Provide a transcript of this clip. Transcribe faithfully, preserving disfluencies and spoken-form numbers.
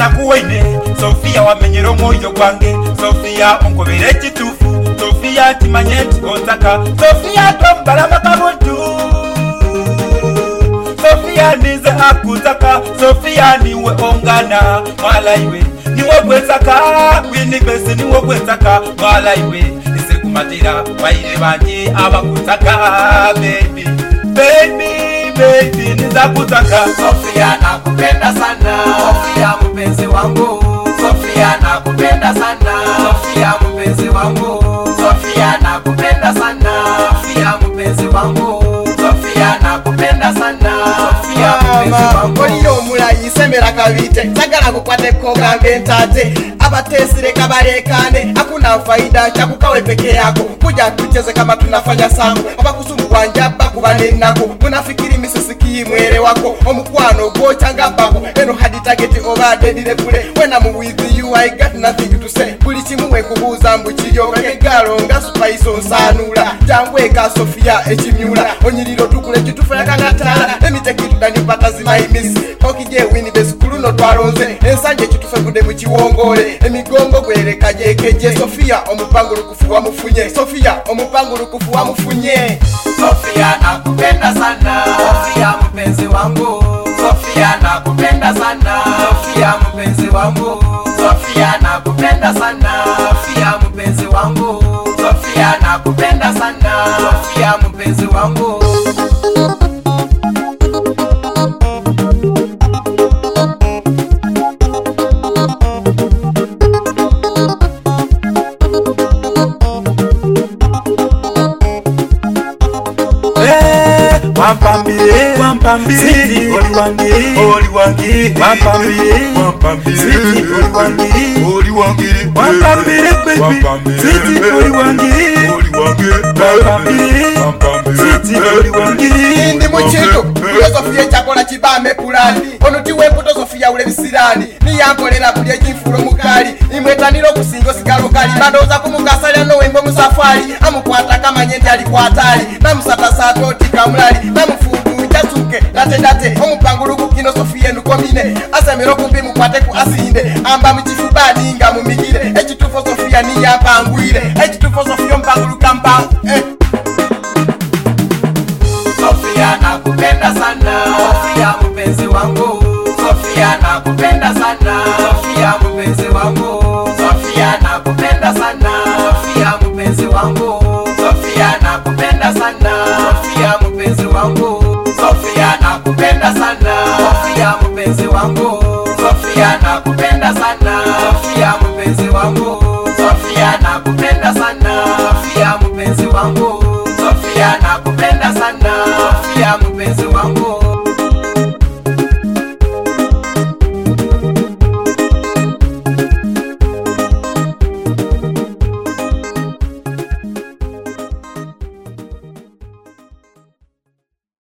nakuwaine Sofia wamenyero moyo gwange Sofia onkobere kitufu Sofia timanyeti ontaka Sofia tombala makamuntu Sofia nize akutaka Sofia niwe ongana mwala iwe niwe gwetaka wini bese niwe gwetaka mwala iwe ise kumatira waire banji abakutaka baby baby baby niza kutaka Sofia nakupenda sana Sofia mpenzi wangu Sofia nakupenda sana Sofia mpenzi wangu Sofia nakupenda sana Sofia mpenzi wangu Sofia nakupenda sana Sofia mpenzi wangu Oliyo mulayi semera kabite sagala kukwate kogambe ntate abatesire kabarekane hakuna faida cha kukawe peke yako kuja tucheze kama tunafanya sangu abakusumbuwa njaba kubane nako munafikiri misisiki mwere wako omukwano go changa bako eno hadi target over dead kule when I'm with you I got nothing to say buli kimwe kubuza mbukiyo kegalo nga spice onsanula jangwe ka Sofia ekimyula onyiriro tukule kitufanya kangatala emiteke tudani patazi my miss okije wini besikulu no twaronze ensanje kitufe kude mu kiwongole emigongo gwereka jekeje Sofia omupangulu kufuwa mufunye Sofia omupangulu kufuwa mufunye Sofia nakupenda sana Sofia mpenzi wangu Sofia nakupenda sana Sofia mpenzi wangu Sofia nakupenda sana Sofia mpenzi wangu Sofia nakupenda sana Sofia mpenzi wangu Wampambire, wampambire, oli wangi, oli wangi. Wampambire, wampambire, oli wangi, oli wangi. Wampambire, baby, sweetie, oli wangi, oli wangi. Wampambire, wampambire, sweetie, oli wangi. Ndi muchindo, Sofia chakola chibame pulani. Ono tiwe poto Sofia ule bisirani. Ni yankolera kulya chifulo mukali. Imwetaniro kusingo sigalo kali. Madoza kumukasala no wembo musafari. Amukwata kama nyende ali kwatali. Namusata satoti kamulali. Namufudu jatuke date date omupangulu kukino Sofia nukomine asemero kumbi mukwate ku asinde amba mchifubani nga mumigire ekitufo Sofia ni yampangwire ekitufo Sofia mpangulu kampa eh. Sofia nakupenda sana Sofia mpenzi wangu Sofia nakupenda sana Sofia mpenzi wangu Sofia nakupenda sana Sofia mpenzi wangu Sofia nakupenda sana Sofia mpenzi wangu Sofia nakupenda sana Sofia mpenzi wangu Sofia nakupenda sana Sofia mpenzi wangu Sofia nakupenda sana Sofia mpenzi wangu Sofia nakupenda sana Sofia mpenzi wangu